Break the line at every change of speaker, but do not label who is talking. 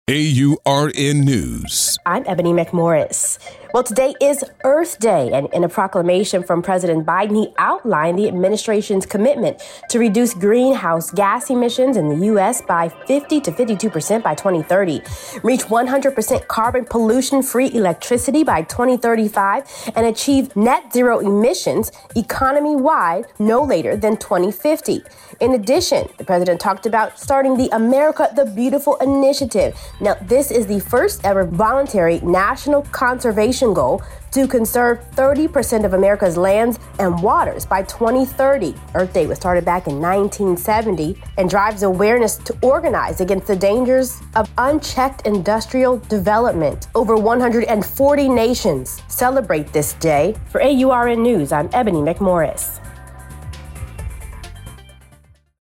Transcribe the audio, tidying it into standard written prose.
AURN News.
I'm Ebony McMorris. Well, today is Earth Day, and in a proclamation from President Biden, he outlined the administration's commitment to reduce greenhouse gas emissions in the U.S. by 50 to 52% by 2030, reach 100% carbon pollution-free electricity by 2035, and achieve net zero emissions economy-wide no later than 2050. In addition, the president talked about starting the America the Beautiful initiative. Now, this is the first ever voluntary national conservation goal to conserve 30% of America's lands and waters by 2030. Earth Day was started back in 1970 and drives awareness to organize against the dangers of unchecked industrial development. Over 140 nations celebrate this day. For AURN News, I'm Ebony McMorris.